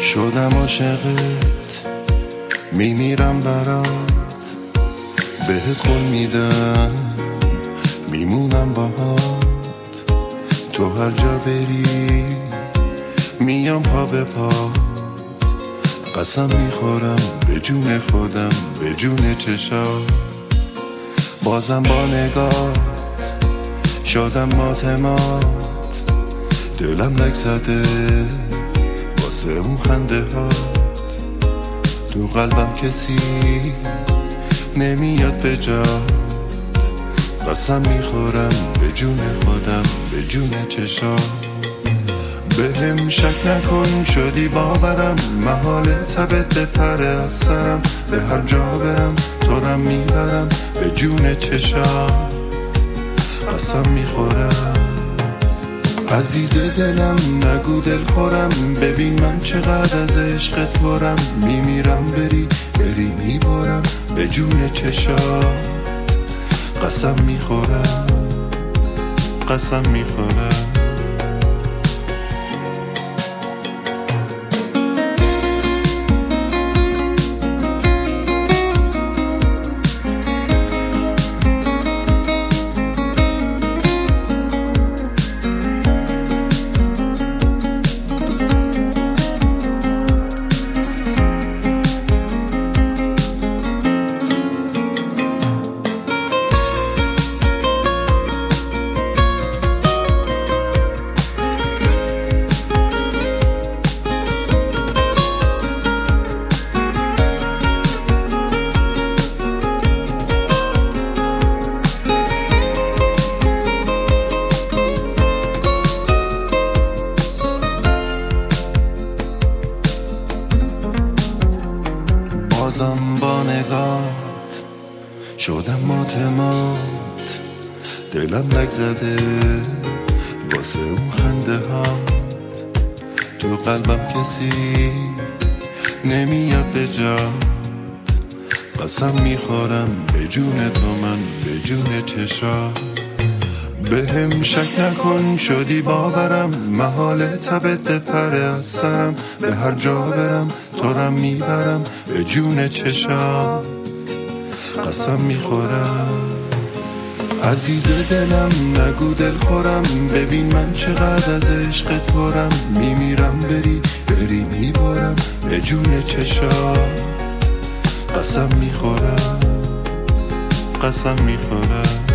شدم عاشقت، میمیرم برات، بهت قول میدم میمونم باهات. تو هر جا بری میام پا به پا، قسم میخورم به جون خودم، به جون چشات. بازم با نگاه شدم ماتمات، دلم لک زده واسه اون خنده هات. تو قلبم کسی نمیاد به جات، قسم میخورم به جون خودم، به جون چشات. بهم شک نکن شدی باورم، محال تبت بپره از سرم. به هر جا برم تو رم میبرم، به جون چشات. قسم میخورم عزیز دلم، نگو دل خورم. ببین من چقدر از عشقت پرم، میمیرم بری میبارم، به جون چشات. قسم میخورم، قسم میخورم. بازم با نگات شدم ماتمات، دلم لک زده واسه اون خنده هات. تو قلبم کسی نمیاد به جات، قسم میخورم به جون تو من، به جون چشات. بهم شک نکن شدی باورم، محال تبت بپره از سرم. به هر جا برم تو رم میبرم، به جون چشات. قسم میخورم عزیز دلم، نگو دل خورم. ببین من چقدر از عشقت پرم، میمیرم بری میبارم، به جون چشات. قسم میخورم، قسم میخورم.